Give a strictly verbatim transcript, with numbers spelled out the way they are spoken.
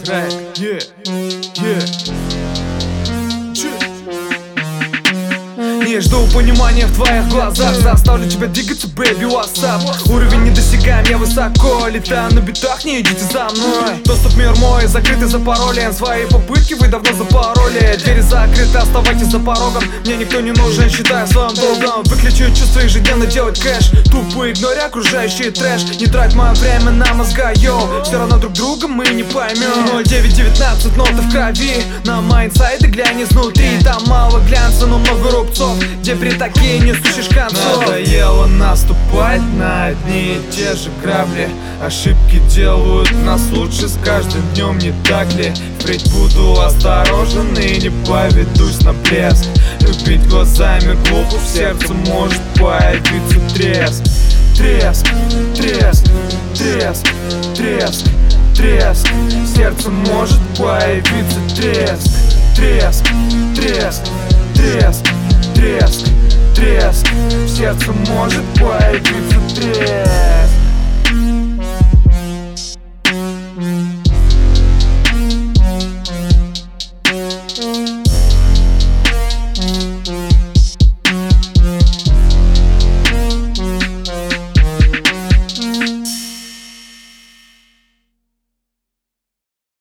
трек. Yeah, yeah. Не жду понимания в твоих глазах. Заставлю тебя двигаться, бэби, what's Уровень недосягаем, я высоко летаю на битах, не идите за мной. Доступ в мир мой закрытый за паролем. Свои попытки вы давно запороли. Двери закрыты, оставайтесь за порогом. Мне никто не нужен, считаю своим долгом. Выключу чувства, ежедневно делать кэш. Тупо игноря окружающий трэш. Не трать мое время на мозга, йоу. Все равно друг друга мы не поймем. Ноль девять девятнадцать, ноты в крови. На майндсайды глянь изнутри. Там мало глянца, но много рубцов, где при такие не слышишь концов. Надоело наступать на одни и те же грабли. Ошибки делают нас лучше с каждым днем, не так ли? Впредь буду осторожен и не поведусь на блеск. Любить глазами глупо, в сердце может появиться треск. Треск, треск, треск, треск, треск. В сердце может появиться треск. Треск, треск, треск, треск, треск. В сердце может появиться треск.